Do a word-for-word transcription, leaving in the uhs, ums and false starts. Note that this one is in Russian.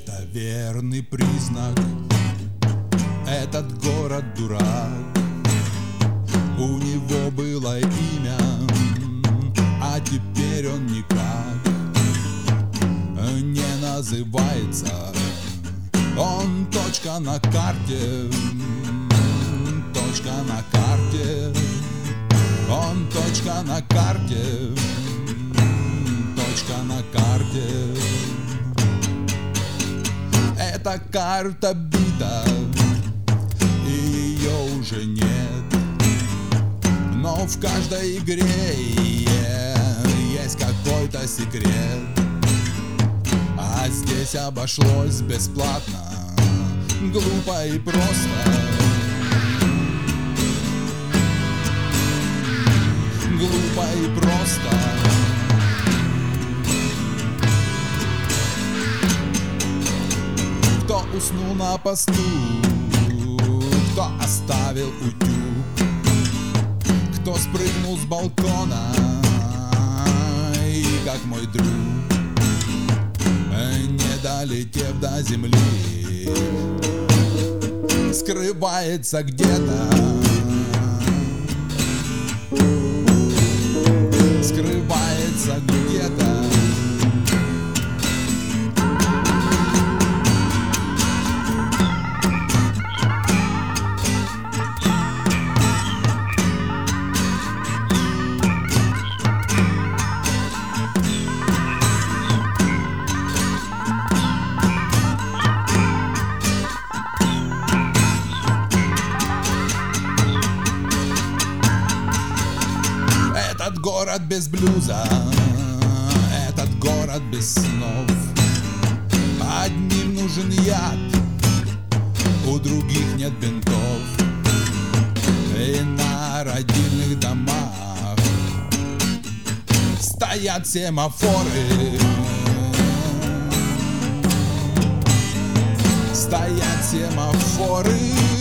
Это верный признак, этот город дурак. У него было имя, а теперь он никак не называется. Он точка на карте, точка на карте. Он точка на карте, точка на карте. Эта карта бита, и ее уже нет. Но в каждой игре есть какой-то секрет. А здесь обошлось бесплатно, глупо и просто. Глупо и просто. Кто уснул на посту, кто оставил утюг, кто спрыгнул с балкона и, как мой друг, не долетев до земли, скрывается где-то, скрывается где-то. Этот город без блюза, этот город без снов. Одним нужен яд, у других нет бинтов. И на родильных домах стоят семафоры, стоят семафоры.